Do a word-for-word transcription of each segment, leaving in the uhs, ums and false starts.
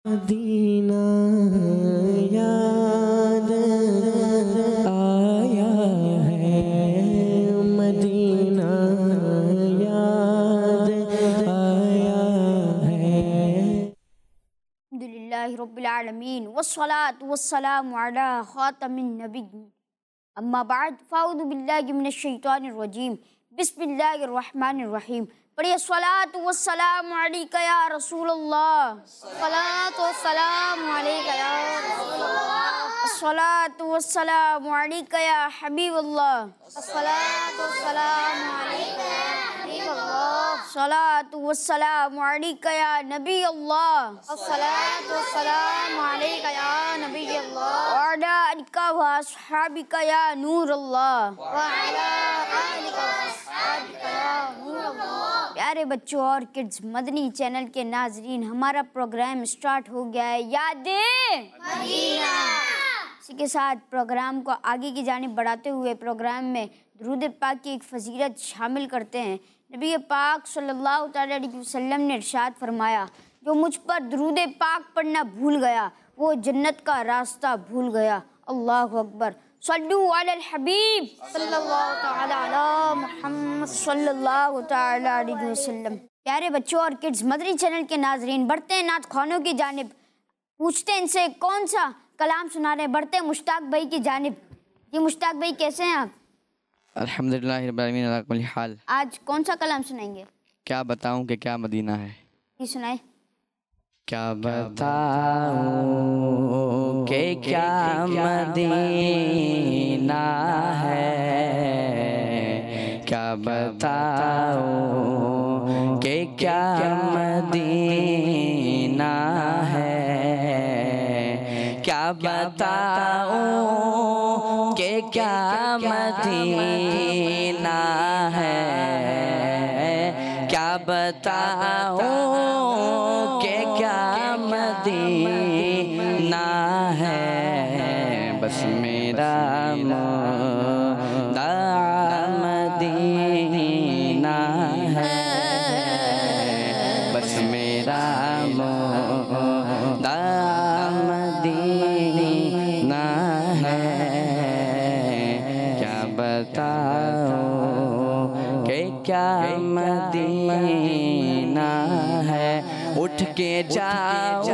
Medina याद आया है, मदीना याद आया है। अल्हम्दुलिल्लाहि रब्बिल आलमीन वस्सलातु वस्सलामु अला खातमिन नबिय्यीन अम्मा बाद फ़अऊज़ु बिल्लाहि मिनश शैतानिर रजीम बिस्मिल्लाहिर रहमानिर रहीम। पढ़िए सलातु वस्सलामु अलैका या रसूलल्लाह, सलातु वस्सलामु अलैका या रसूलल्लाह, सलातु वस्सलामु अलैका या हबीबल्लाह, सलातु वस्सलामु अलैका या हबीबल्लाह, सलातु वस्सलामु अलैका या नबी अल्लाह, सलातु वस्सलामु अलैका या नबी अल्लाह, व अला आलिका व अस्हाबिका या नूर अल्लाह, व अला आलिका व अस्हाबिका या नूर अल्लाह। प्यारे बच्चों और किड्स, मदनी चैनल के नाजरीन, हमारा प्रोग्राम स्टार्ट हो गया है यादें मदीना। इसी के साथ प्रोग्राम को आगे की जानिब बढ़ाते हुए प्रोग्राम में दुरूद पाक की एक फजीलत शामिल करते हैं। नबी पाक सल्लल्लाहु तआला अलैहि वसल्लम ने इरशाद फरमाया, जो मुझ पर दुरूद पाक पढ़ना भूल गया वो जन्नत का रास्ता भूल गया। अल्लाहु अकबर। सल्लु अलल हबीब सल्लल्लाहु तआला अला मुहम्मद सल्लल्लाहु तआला अलैहि वसल्लम। प्यारे बच्चों और किड्स, मदनी चैनल के नाजरीन, बढ़ते हैं नात खानों की जानिब। पूछते हैं इनसे कौन सा कलाम सुना रहे हैं। बढ़ते हैं मुश्ताक भाई की जानिब। जी मुश्ताक भाई, कैसे हैं आप? अल्हम्दुलिल्लाह रब्बिल आलमीन अला कुल्ली हाल। आज कौन सा कलाम सुनाएंगे? क्या बताऊं कि क्या मदीना है। जी सुनाए। क्या बताऊं कि क्या मदीना है, क्या बताऊं कि क्या मदीना है, क्या बताऊं कि क्या मदीना है, क्या बताऊं कि क्या मदीना है। बस मेरा मुद्दा मदीना है, बस मेरा मुद्दा मदीना है। क्या बताऊं कि क्या मदीना है। उठ के जाओ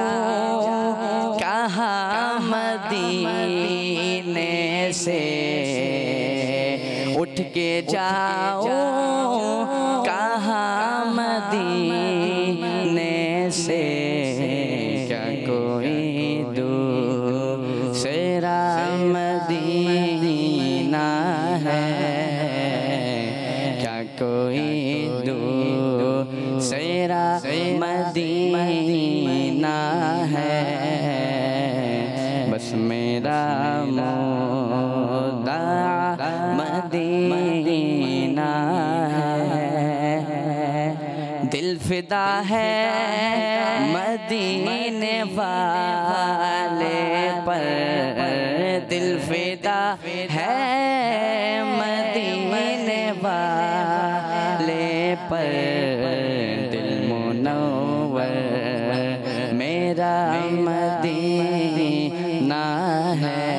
कहाँ मदीने से, उठ के जाओ कहाँ मदीने से। क्या कोई दूसरा मदीना है, क्या कोई दूसरा मदीना है। बस मेरा मुद्दा मदीना है। दिल फिदा है मदीने वाले पर, दिल फिदा है मदीने वाले पर। दिल मुनव्वर मेरा मदीना है,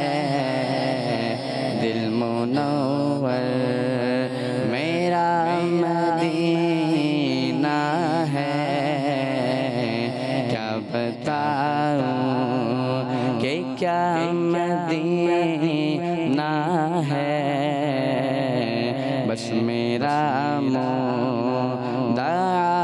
दिल मुनव्वर मेरा मदीना है। क्या बताऊं कि क्या मदीना है। बस मेरा मुद्दा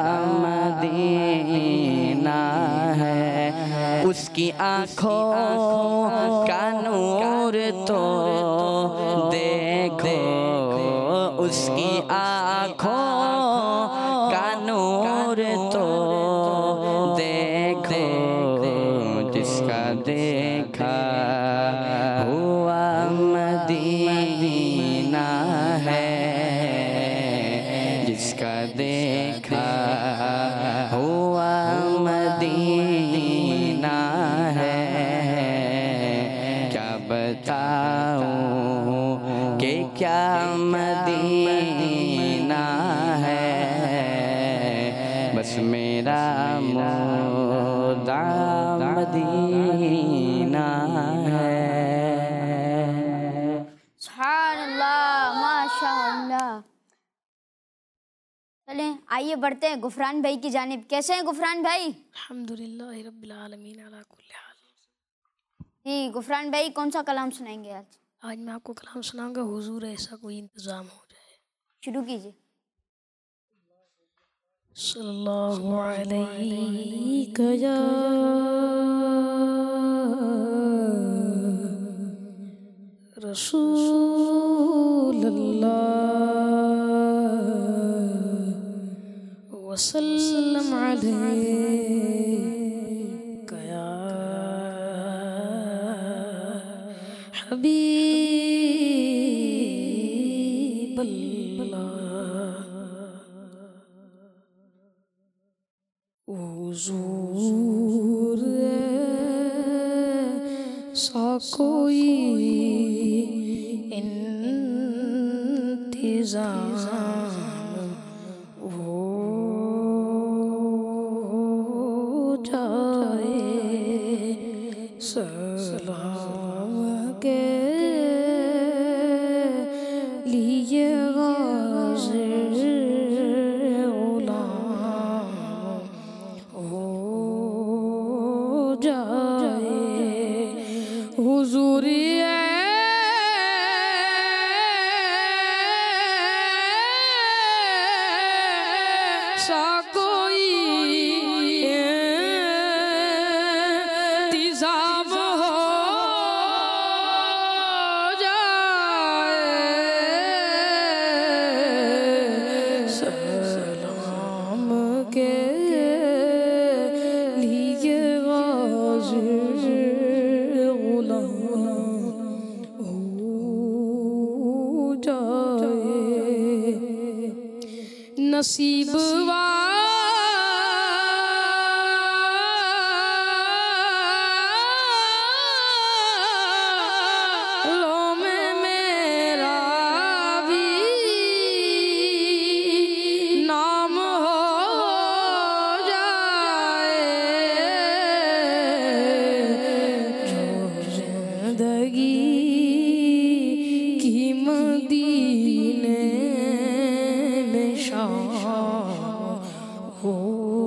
मदीना है। उसकी आँखों का नूर तो देखो, उसकी आँखों का नूर तो देखो। जिसका देखा हुआ मदीना है, जिसका देखा हुआ मदीना है। क्या बताऊं कि क्या मदीना है। बस मेरा मुद्दा मदीना है। सुभानअल्लाह, माशाअल्लाह। चलें आइए बढ़ते हैं गुफरान भाई की जानिब। कैसे हैं गुफरान भाई? अल्हम्दुलिल्लाह रब्बिल आलमीन अला कुल्ली हाल। जी गुफरान भाई कौन सा कलाम सुनाएंगे आज? आज मैं आपको कलाम सुनाऊंगा, हुजूर ऐसा कोई इंतज़ाम हो जाए। शुरू कीजिए। सल्लल्लाहु अलैहि या रसूलल्लाह वसल्लम अलैका या हबीबल्लाह। हुजूर ऐसा कोई इंतज़ाम हो जाए, सलाम के लिए गाज़िर गुलाम हो जाए। हुजूर ऐसा कोई इंतज़ाम हो जाए, सलाम के लिए गाज़िर गुलाम हो जाए। नसीब वालों में मेरा भी नाम हो जाए, जो जिंदगी की मदीने में शाम हो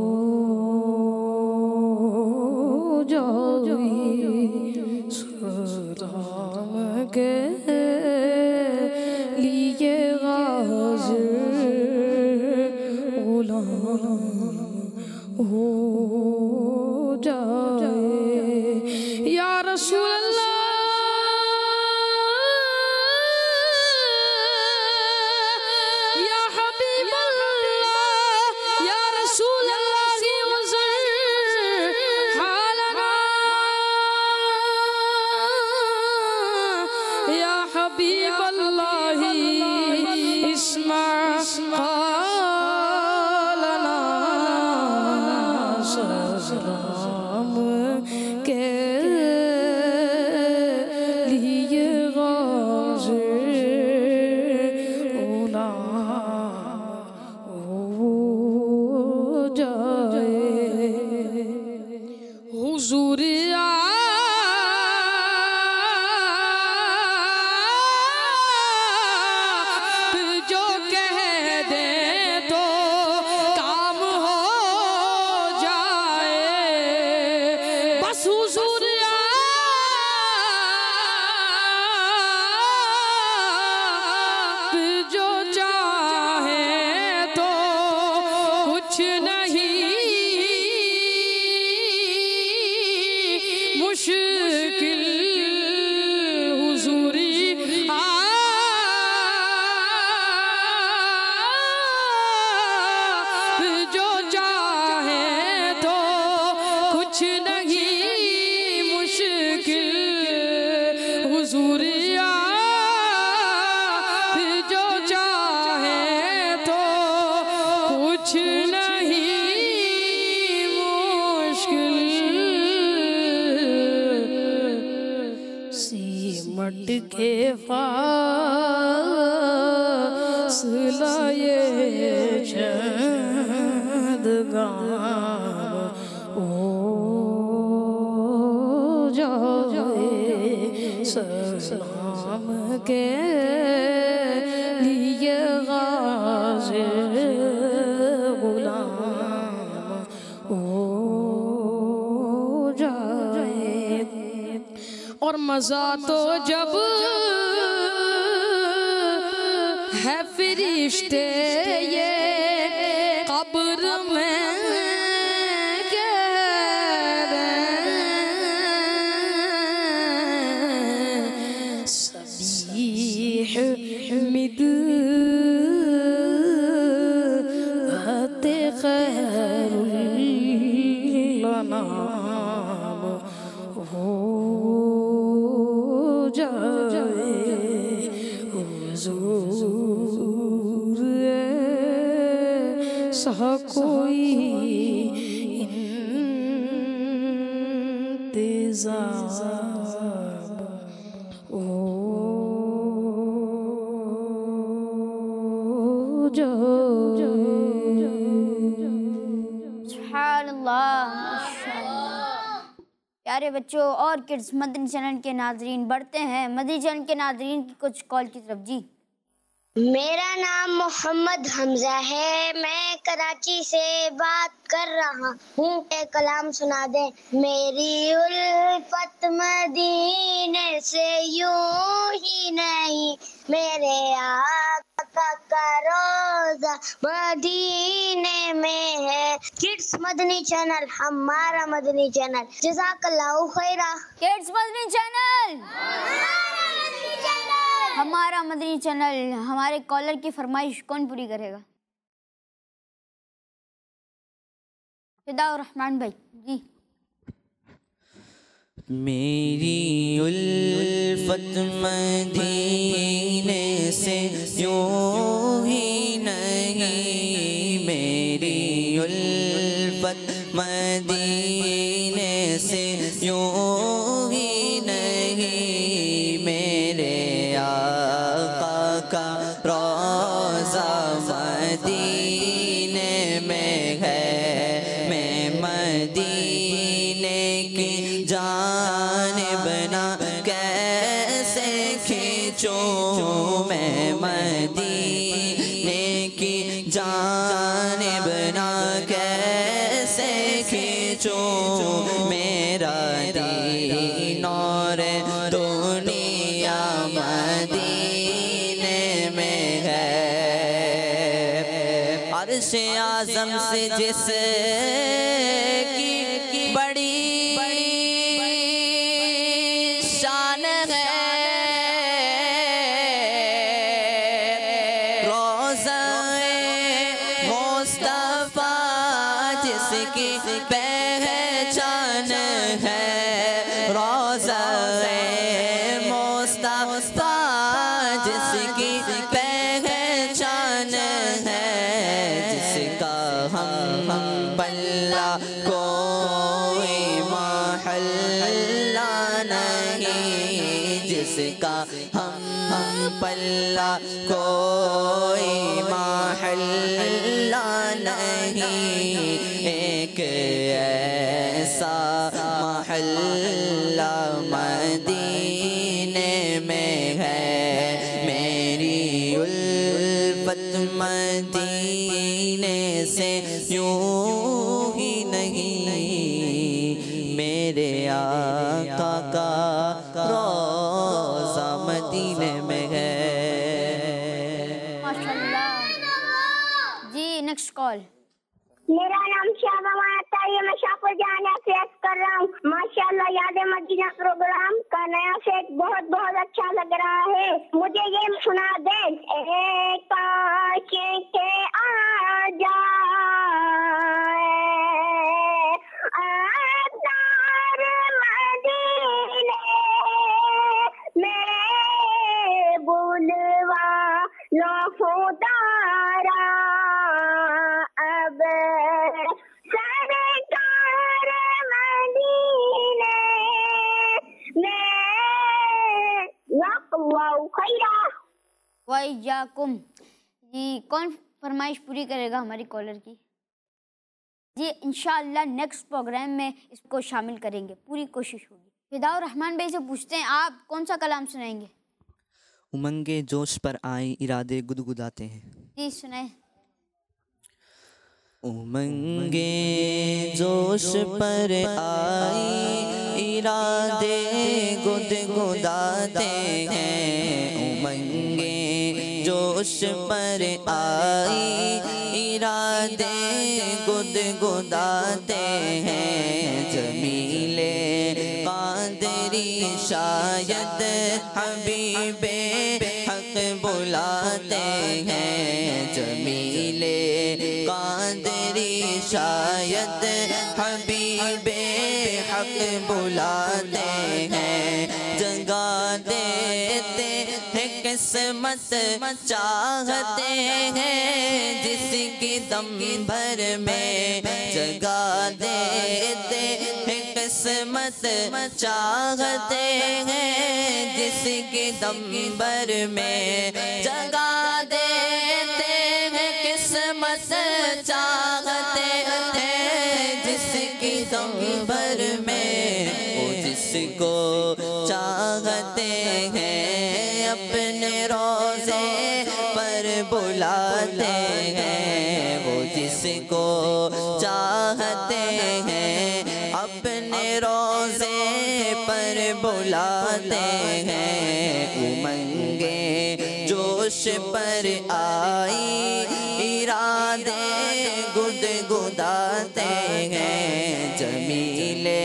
जाए, सलाम के लिए गाज़िर गुलाम हो जाए। या रसूल अल्लाह या हबीब अल्लाह या रसूल अल्लाह वज़र हालना या हबीब अल्लाह इस्मा हालना, सलाम के लिए गाज़िर गुलाम हो जाए। हुजूर आप जो कह दे तो काम हो जाए, बस हुजूर आप जो चाहे तो कुछ नहीं मुश्किल, हुजूरी आप जो चाहे तो कुछ नहीं मुश्किल, हुजूरी आप जो चाहे तो कुछ नहीं मुश्किल। सिमट के फासला ये चंद गाँव हो जाए सलाम के लिए गाज़ी गुलाम हो जाए। और मज़ा तो जब है फरिश्ते ये कब्र में कह रहे सबीह मिदहत खैरुल अनाम हो जाए हुजूर सा कोई इंतज़ाम हो जाए। सुभानअल्लाह, माशाअल्लाह। प्यारे बच्चों और किड्स, मदनी चैनल के नाजरीन बढ़ते हैं मदनी चैनल के नाजरीन की कुछ कॉल की तरफ। जी, मेरा नाम मोहम्मद हमजा है, मैं कराची से बात कर रहा हूँ। एक कलाम सुना दे। मेरी उल्फत मदीने से यूं ही नहीं, मेरे आका का रोज़ा मदीने में है। किड्स मदनी चैनल हमारा मदनी चैनल। जज़ाकल्लाहु खैरा। किड्स मदनी चैनल हमारा मदनी चैनल। हमारे कॉलर की फरमाइश कौन पूरी करेगा? फिदाउर रहमान भाई। जी, मेरी उल्फत मदीने से यूं ही नहीं, मेरी उल्फत मदीने से यूं ही नहीं, मेरे आका का रोज़ा मदीने में है। मैं मदीने की जानिब ना कैसे खींचूं, मैं मदीने की जानिब ना कैसे खींचूं, मेरा दीन और दुनिया मदीने में है। अर्श आज़म से जिस की बड़ी शान है, रोज़ा-ए मुस्तफ़ा जिसकी पहचान है, रोज़ा-ए मुस्तफ़ा जिसकी पहचान है, जिसका हम हम पल्ला कोई महल्ला नहीं, जिसका हम हम पल्ला कोई महल्ला नहीं, एक ऐसा महल्ला मदीने में है। मेरी उल्फत मदीने से यूं ही नहीं, मेरे आका का रोज़ा मदीने में है। माशाअल्लाह। जी, नेक्स्ट कॉल। मेरा नाम शाहबाता है, मैं शाहपुर जाना से अर्ज कर रहा हूँ। माशाअल्लाह, याद मदीना प्रोग्राम का नया सेट बहुत बहुत अच्छा लग रहा है। मुझे ये सुना दे। एक काश के आ जाए अतार मदीने में, बुलवा लो खुदारा अब सरकार मदीने में। वक़्फ़ाउ खैरा। वइय्याकुम। जी, कौन फरमाइश पूरी करेगा हमारी कॉलर की? जी, इंशाअल्लाह नेक्स्ट प्रोग्राम में इसको शामिल करेंगे, पूरी कोशिश होगी। फिदाउर रहमान भाई से पूछते हैं, आप कौन सा कलाम सुनाएंगे? उमंगे जोश पर आए इरादे गुदगुदाते हैं। जी सुनाए। उमंगे जोश पर आई इरादे गुदगुदाते हैं। उमंगे जोश पर आई इरादे गुदगुदाते हैं। जमीले कादरी शायद हबीबे हक बुलाते हैं। जमीले कादरी शायद हबीबे हक बुलाते हैं। जगा देते हैं किस्मत चाहते हैं जिसकी दम भर में। जगा देते हैं किस्मत चाहते हैं जिसकी दम भर में। जगा देते हैं किस्मत चाहते हैं जिसकी दम भर में। वो जिसको चाहते हैं अपने रोज़े पर बुलाते हैं। वो जिसको चाहते हैं अपने रोज़े पर बुलाते हैं। उमंगे जोश पर आई इरादे गुदगुदाते हैं। जमीले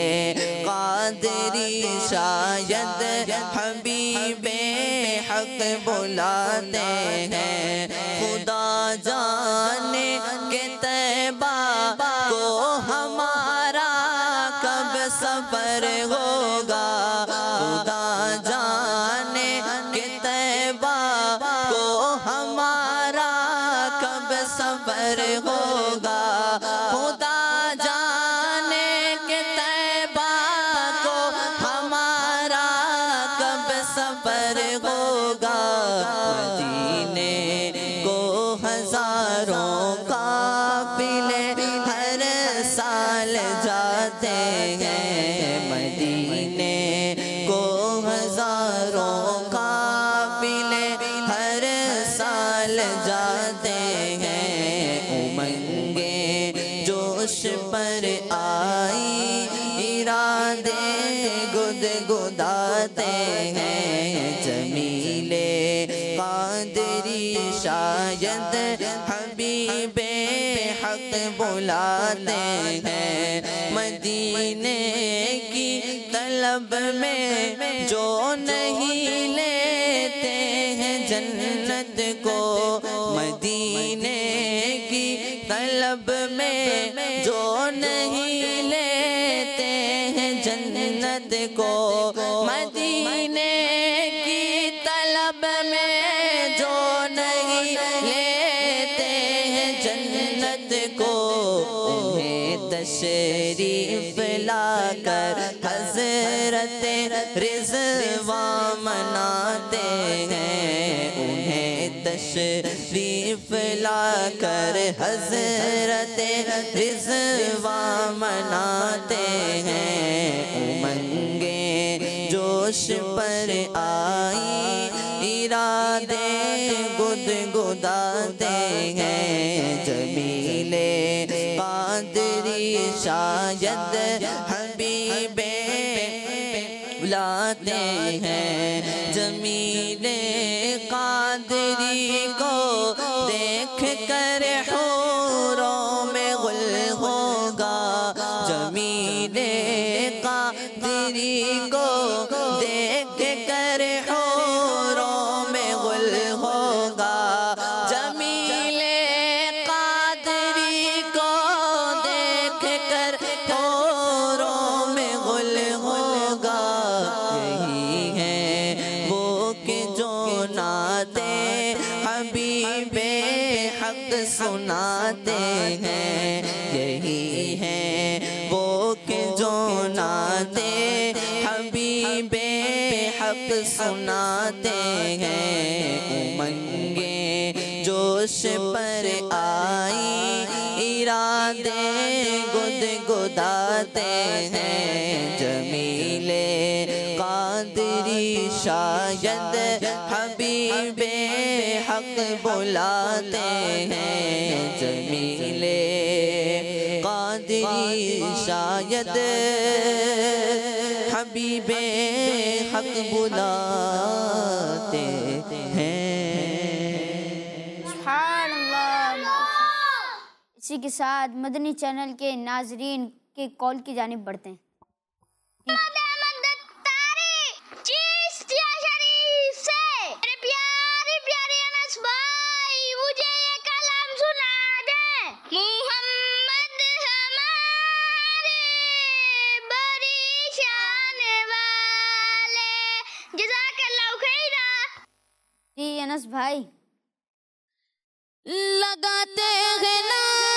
कादरी शायद हबीबे हक बुलाते हैं। खुदा जाने के तैबा को हमारा कब सफर होगा। खुदा जाने के तैबा को हमारा कब सफर होगा। खुदा जाने के तैबा को हमारा कब सफर होगा। मदीने को हजारों काफिले हर साल जाते हैं। मदीने को हजारों काफिले हर साल जाते हैं। उमंगे जोश पर आई इरादे गुदगुदाते हैं। जमीले कादरी शायद हबीबे हक बुलाते हैं। मदीने की तलब में जो नहीं लेते हैं जन्नत को। मदीने की तलब में जो नहीं लेते हैं जन्नत को। मदीने की तलब में जो नहीं लेते हैं जन्नत को। उन्हें तशरीफ लाकर हज़रत रिज़वा मनाते हैं। उन्हें तशरीफ लाकर हज़रत रिज़वा मनाते हैं। उमंगे जोश पर आई इरादे गुदगुदाते हैं। जमीले कादरी शायद हबीबे बुलाते हैं। जमीले कादरी को देख कर हूरों में गुल होगा। जमीले कादरी को देख कर हूरों में गुल होगा। जमीले कादरी को देख कर हूरों में गुल होगा। यही है वो कि जो नाते हबीबे हक सुनाते हैं। यही है वो कि जो नाते हबीबे हक सुनाते हैं। उमंगे जोश पर आई इरादे गुदगुदाते हैं। जमीले कादरी शायद हबीबे हक बुलाते हैं जमीले कादरी शायद हबीबे हक बुलाते हैं। सुभान अल्लाह। इसी के साथ मदनी चैनल के नाजरीन के कॉल की जानिब बढ़ते हैं। जी अनस भाई लगाते हैं ना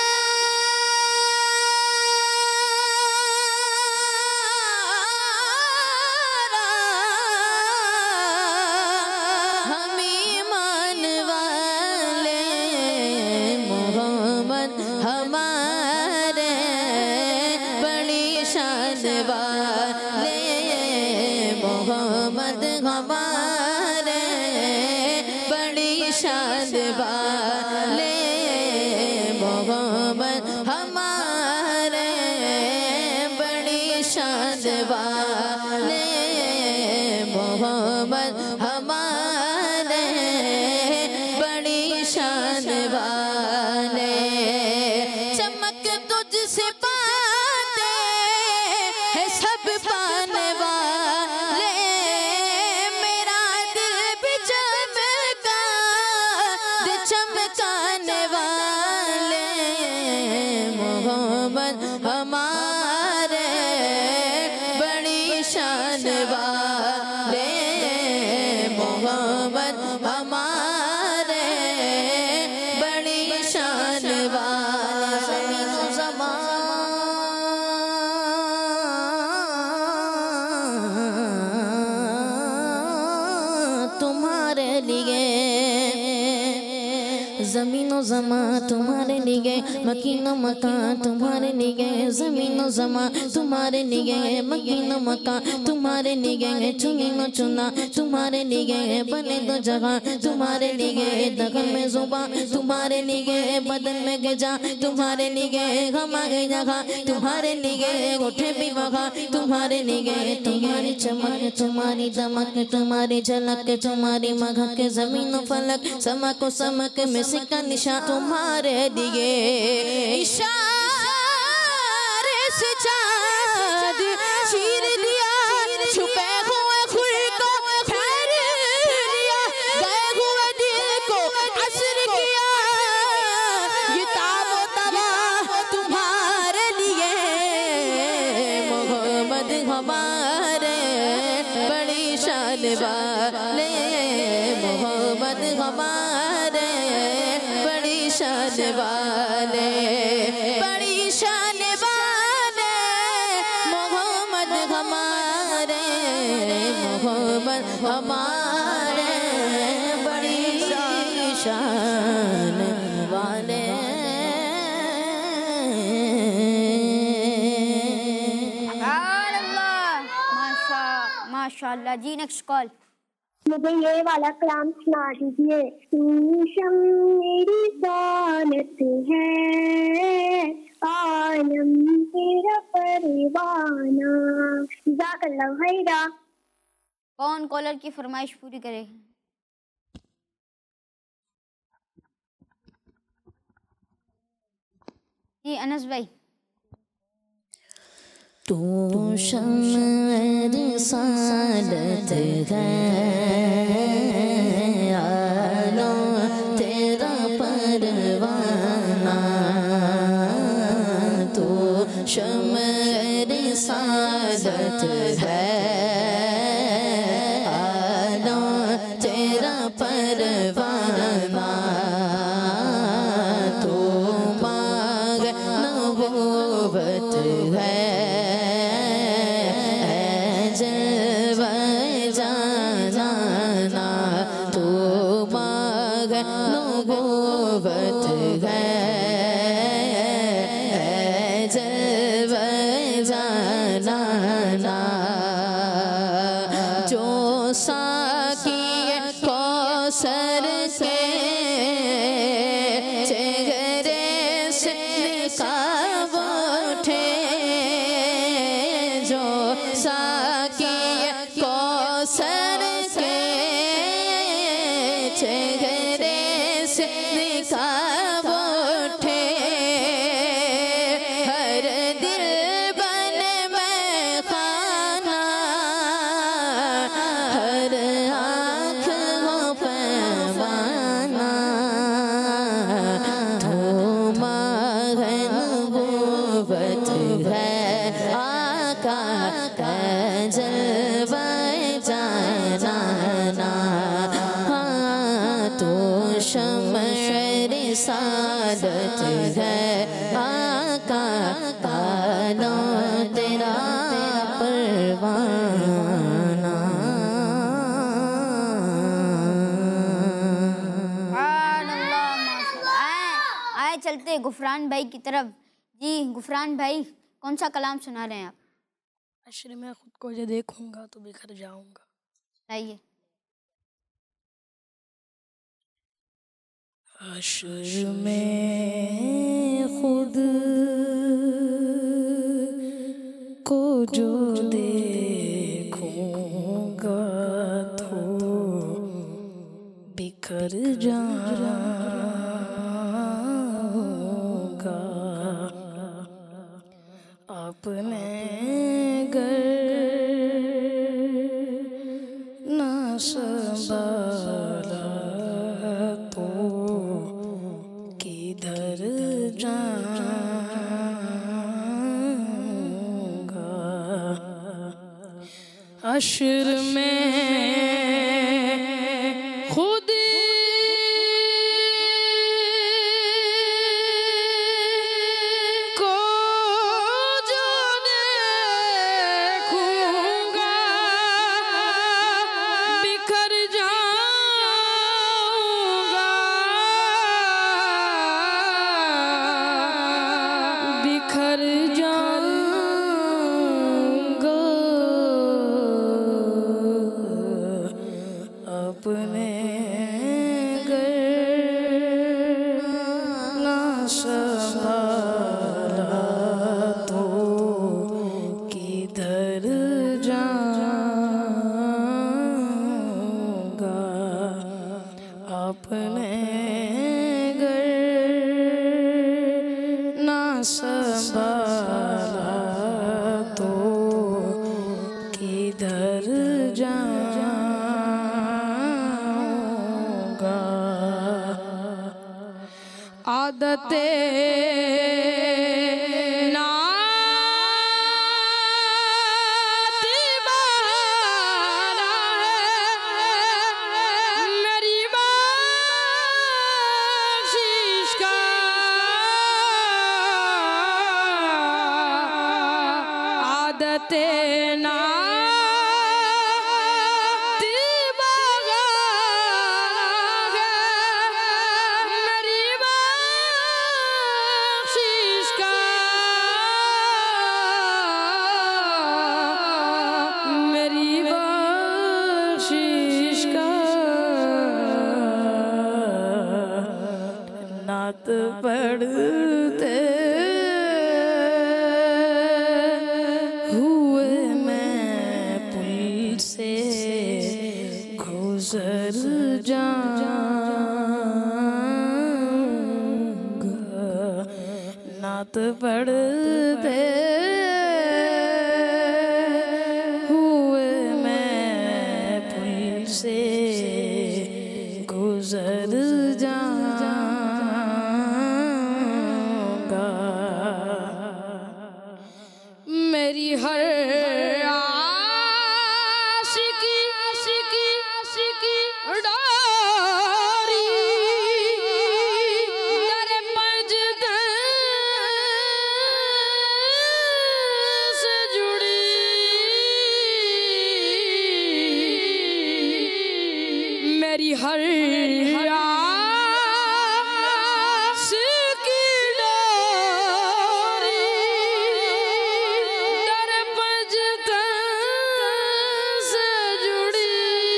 हम ईमान वाले मोहम्मद हमारे बड़ी शान वाले मोहम्मद हमारे बड़ी शान वाले मोहम्मद हमारे बड़ी शान वाले मोहम्मद हमारे बड़ी शान वाले चमक तुझसे पाते हैं सब पाने वाले मेरा दिल भी चमका दे चमकाने वाले मोहम्मद हमारे बड़ी शान वाले मोहम्मद हमारे बड़ी शान वाले ज़मीनो ज़मान तुम्हारे लिए ज़मीनो ज़मा तुम्हारे लिए मकीनो मकान तुम्हारे लिए ज़मीनो ज़मा तुम्हारे लिए मकीनो मकान तुम्हारे लिए चुनीनो चुना तुम्हारे लिए बने दो जगह तुम्हारे लिए दगन में जुबान तुम्हारे लिए बदन में गजा तुम्हारे लिए हमारे जगह तुम्हारे लिए उठे भी वहाँ तुम्हारे लिए तुम्हारी चमक तुम्हारी दमक तुम्हारी झलक तुम्हारी मघक ज़मीनो फलक समा को समक में का निशा तुम्हारे लिए इशारे से चाँद चीर दिया छुपे हुए खुल को फेर लिया गए हुए दिल को असर किया ये ताबो तबा तुम्हारे लिए मोहम्मद हमारे बड़ी शान वाले मोहम्मद हमारे बड़ी शान वाले बड़ी शान वाले मोहम्मद हमारे मोहम्मद हमारे बड़ी शान वाले। सुभान अल्लाह। माशा माशाअल्लाह। जी नेक्स्ट कॉल। मुझे ये वाला कलाम सुना दीजिए। शीशम मेरी दानत है आलम तेरा परवाना। जज़ाकल्लाह खैरा। कौन कॉलर की फरमाइश पूरी करेगा? जी अनस भाई। तू शम्र रिसालत है आलो तेरा परवाना तू शम्र रिसालत है आलो तेरा परवाना तू मांग नबूवत है नबूवत है जलवा जाना जो साकी कौसर के चेहरे से निकाब उठे, जो साकी कौसर के चेहरे से निकाब उठे, हर दिल बन में खाना, हर आँख हो पैमाना, तो माहे नबूवत है आका का जलवाए जाना, तो शम्अ रिसालत है आका का लो तेरा परवाना। आए चलते गुफरान भाई की तरफ। जी गुफरान भाई, कौन सा कलाम सुना रहे हैं आप? हश्र में खुद को जो देखूंगा तो बिखर जाऊंगा। आइए। हश्र में खुद को जो देखूंगा तो बिखर जाऊंगा। अपने घर ना संभाला तो किधर जाऊंगा। हश्र में खुद को जो देखूंगा बिखर जाऊंगा, बिखर जाऊंगा। अपने घर ना संभाला तो किधर जाऊंगा। अपने घर ना संभाला तो किधर जाऊंगा। आदते तेना तिबागा मेरी बख्शिश का, मेरी बख्शिश का। नात पढ़ते गुजर जाऊंगा। नात पढ़ते हुए मैं पुल से गुजर जाऊंगा। मेरी हर मेरी हर आस की डोरी दर पंजतन से जुड़ी।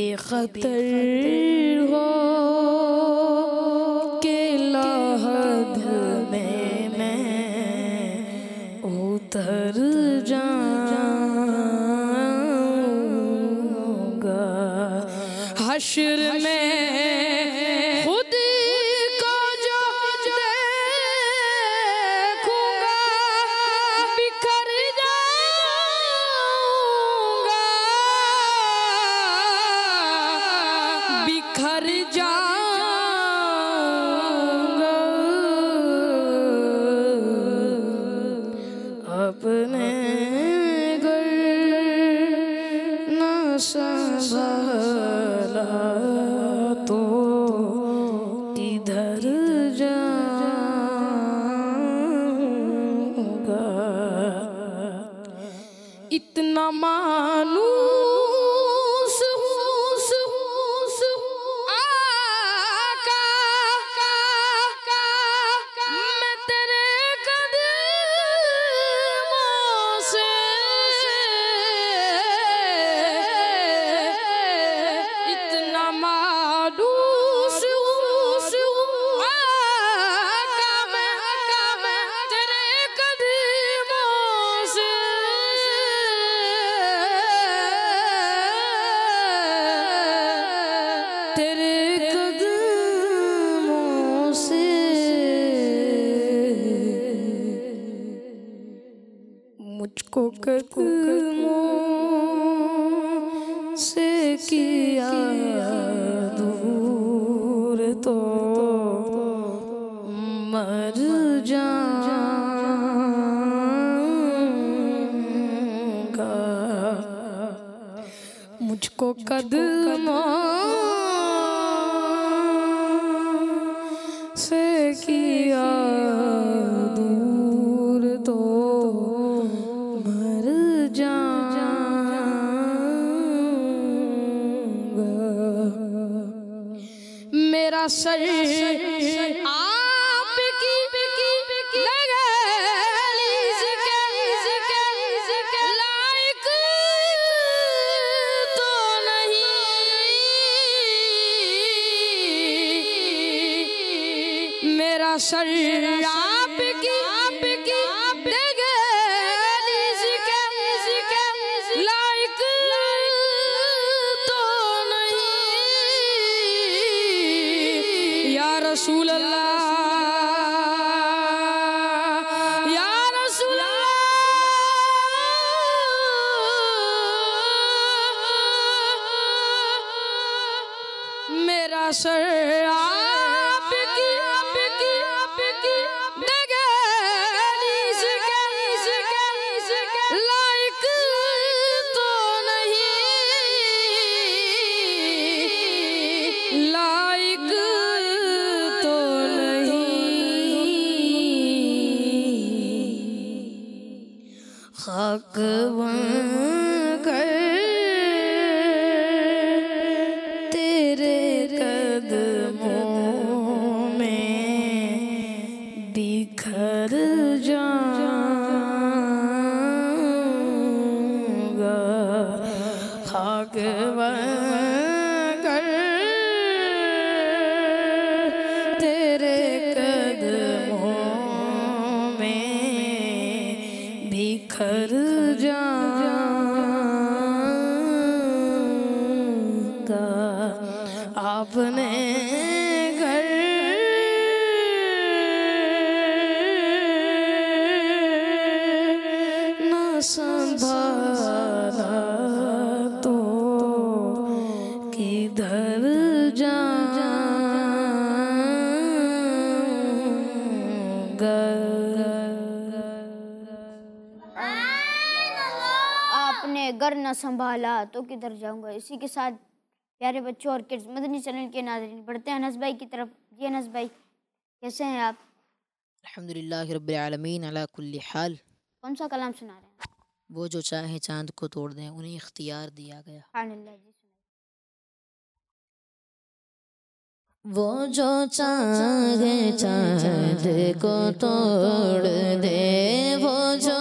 बेखतर हो के लहद में मैं उतर जाऊंगा। हश्र में खुद को जो देखूंगा बिखर जाऊंगा, बिखर जाऊंगा। अपने घर न संभाला तो किधर जाऊंगा। इतना मानूस आका मैं तेरे कदमों से, इतना मानूस आका मैं तेरे कदमों से, तेरे कदमों से। मुझको कदमों से किया दूर तो मर जाऊंगा। मुझको कदमों से किया दूर तो मर जाऊंगा। मेरा सर आपकी दहलीज़ के लायक तो नहीं। मेरा सर आपकी दहलीज़ के लायक तो नहीं। या रसूल अल्लाह, या रसूल अल्लाह, मेरा सर आपकी दहलीज़ के लायक तो नहीं, लायक तो नहीं। खाक बनकर तेरे कदमों में बिखर जाऊंगा। खाक बनकर तेरे कदमों में बिखर जाऊंगा। आपने घर न संभाला तो किधर जाऊंगा। आपने घर न संभाला तो किधर जाऊंगा। इसी के साथ प्यारे बच्चों और किड्स मदनी चैनल के नाज़रीन बढ़ते हैं अनस भाई की तरफ। जी अनस भाई कैसे हैं आप? अल्हम्दुलिल्लाह रब्बिल आलमीन अला कुल्ली हाल। कौन सा कलाम सुना रहे हैं? वो जो चाहे चांद को तोड़ दें उन्हें इख्तियार दिया गया। सुभानअल्लाह जी। वो जो चाहे चांद को तोड़ दे, वो जो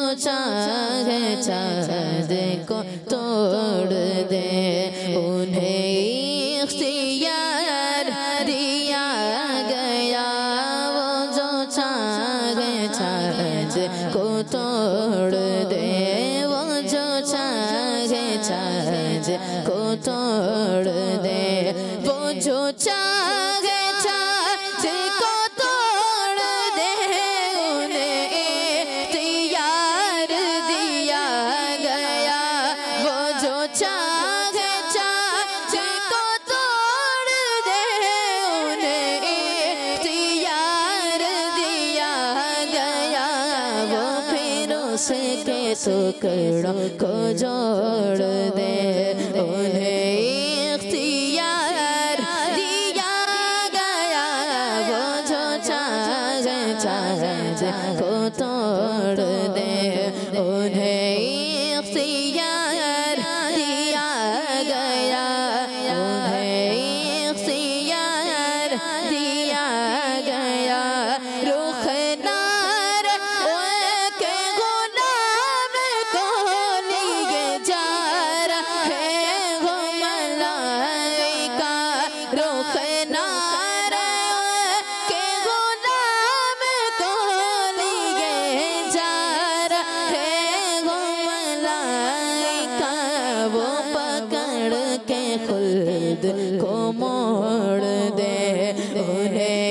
चाहे चांद को तोड़ दे, उन्हें इख्तियार दिया गया, वो जो चाहे चाहे को तोड़ दे, वो जो चाहे चाहे को तोड़ दे, वो जो चाहे चाहे को तोड़ दे, उन्हें इख्तियार दिया गया, वो जो चाहे चाहे को तोड़ दे, उन्हें इख्तियार दिया गया, वो फिर उसके टुकड़ों को जोड़ दे, उन्हें इख्तियार दिया गया, वो जो चाहे चाहे को तोड़ दे, उन्हें इख्तियार दिया गया, उन्हें इख्तियार दिया गया, रुख नार के गुलाम को लिए जा रहे हो मलाइका, रुख नार के गुलाम को लिए जा रहे हो मलाइका, वो पकड़ के खुद को मोड़ दे, उन्हें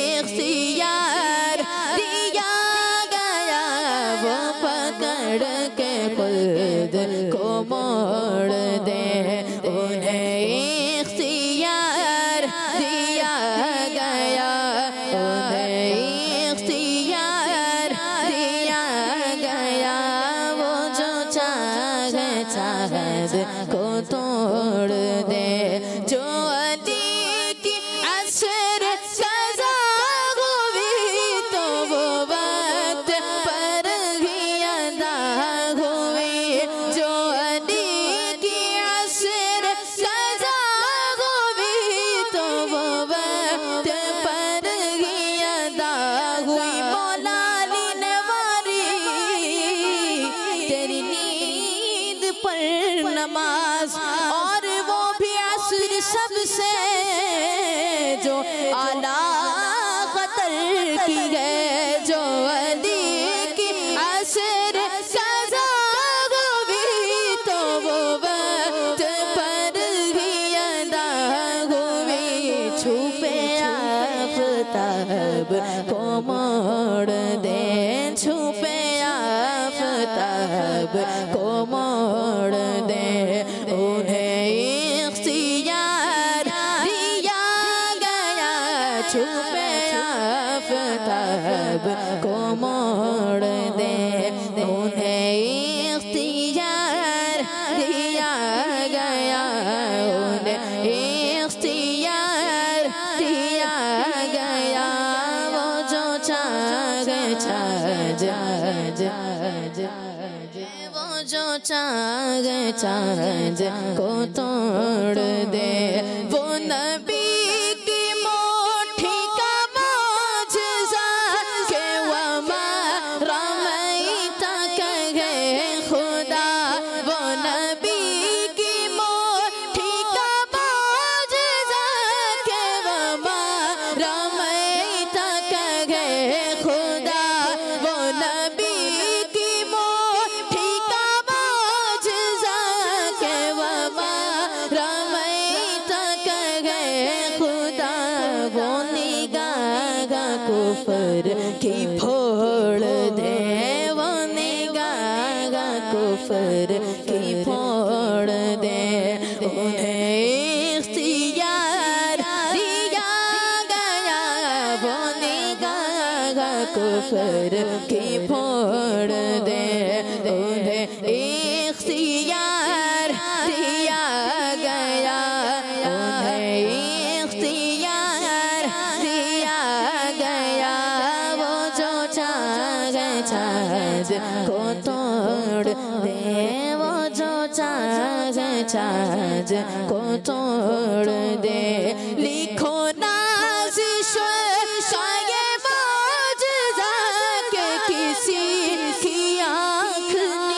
इख्तियार दिया गया, वो पकड़ के खुद को मोड़ दे, उन्हें इख्तियार दिया गया, उन्हें इख्तियार दिया गया, वो जो चाहे चाहे को तोड़ दे, जो अली की असर सजा हुई तो वो वक्त पर ही अदा हुई, जो अली की असर सजा हुई तो वो वक्त पर ही अदा हुई, मौला अली ने वारी तेरी नींद पर नमाज, और वो भी असर सबसे जो आला कतर की है, जो अली की असर सजा हुई तो वो वक्त पर ही अदा हुई, छुपे आफताब को मोड़ दे, छुपे आफताब को मोड़ दे, उन्हें इख्तियार दिया गया, छुपे आफताब को मोड़ दे, उन्हें इख्तियार दिया गया, उन्हें इख्तियार दिया गया, वो जो चाहे चाहे वो जो चाहे चाहे को तोड़ दे, वो नबी की मुट्ठी का मौजज़ा के वमा रमैता कहे खुदा, वो नबी की मुट्ठी का मौजज़ा के वमा रमैता कहे खुदा, वो नबी की मुट्ठी का मौजज़ा के वमा रमैता कहे खुदा, वो निगाह कुफर की फोड़ दे, वो निगाह कुफर की फोड़ दे, उन्हें इख्तियार दिया गया, वो निगाह कुफर की फोड़ दे, उन्हें इख्तियार दिया गया, उन्हें इख्तियार दिया गया, वो जो चाहे चाहे को तोड़ दे, वो जो चाहे चाहे को तोड़ दे, लिखो नाज़िश शाये मौजज़ा के किसी की आँख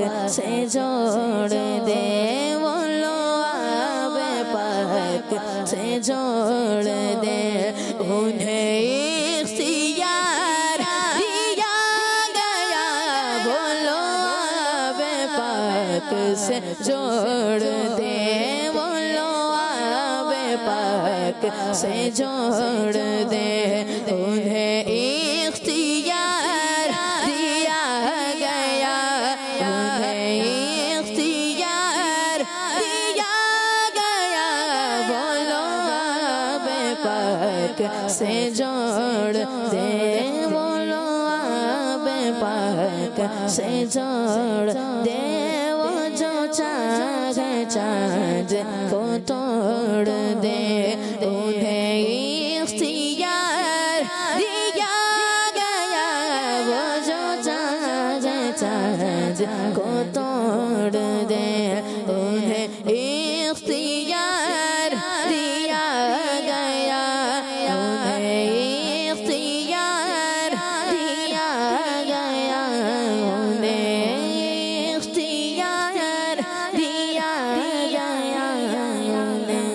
से जोड़ दे, बोलो आबे पाक से जोड़ दे। उन्हें इख्तियार दिया गया, बोलो आबे पाक से जोड़ दे, बोलो आबे पाक से जोड़ दे। उन्हें इख्तियार दिया गया, उन्हें इख्तियार दिया गया, बोलो आबे पाक से जोड़ दे, बोलो आबे पाक से जोड़ दे। वो जो चाहे चाँद को तोड़ दे, उन्हें इख्तियार दिया गया, वो जो चाहे चाँद को तोड़ दे, उन्हें इख्तियार दिया गया, उन्हें इख्तियार दिया गया, उन्हें इख्तियार दिया गया, उन्हें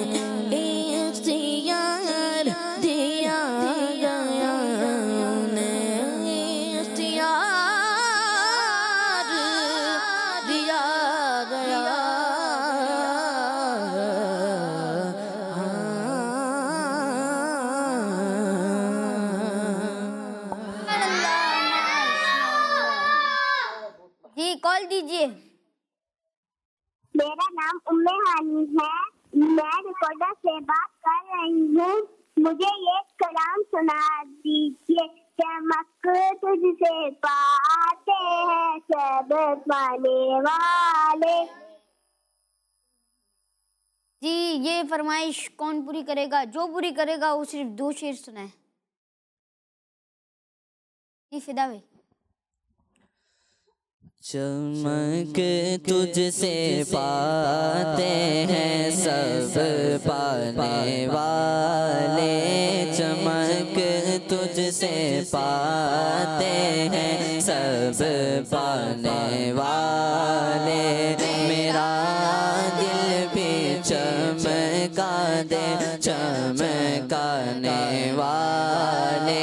इख्तियार दिया गया, उन्हें इख्तियार दिया गया। जी कॉल दीजिए। मेरा नाम उम्मे हानी है, मैं रिकॉर्डर से बात कर रही हूँ। मुझे ये कलाम सुना दीजिए। चमक तुझसे पाते हैं सब पाने वाले। जी ये फरमाइश कौन पूरी करेगा? जो पूरी करेगा वो सिर्फ दो शेर सुनाए। जी फिदा भाई। चमक तुझसे पाते हैं सब पाने वाले, चमक तुझसे पाते हैं सब पाने वाले। मेरा दिल भी चमका दे चमकाने वाले।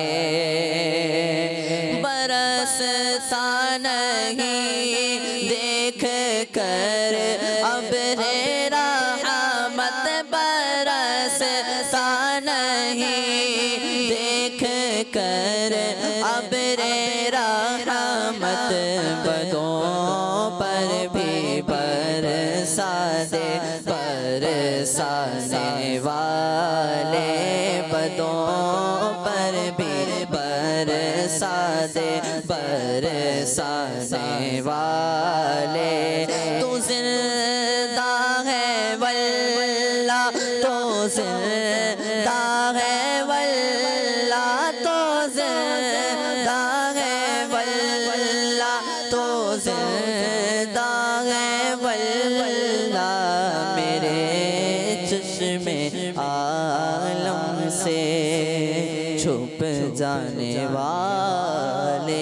बरसता नहीं देख कर अब रे रहमत, बरसता नहीं देख कर अब रे रहमत। बदों पर भी बरसा दे बरसाने वाले, बदों पर भी बरसा दे बरसाने वाले। तू जिंदा है वल्ला, तो जिंदा है वल्ला, तो जिंदा है वल्ला, तो जिंदा है वल्ला। मेरे चश्मे आलम से छुप जाने वाले।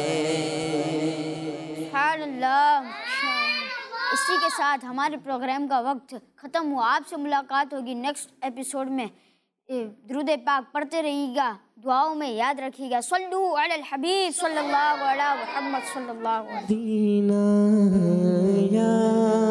इसी के साथ हमारे प्रोग्राम का वक्त ख़त्म हुआ। आपसे मुलाकात होगी नेक्स्ट एपिसोड में। दुरूद पाक पढ़ते रहिएगा, दुआओं में याद रखिएगा। सल्लू अलल हबीब सल्लल्लाहु अलैहि मुहम्मद सल्लल्लाहु अलैहि।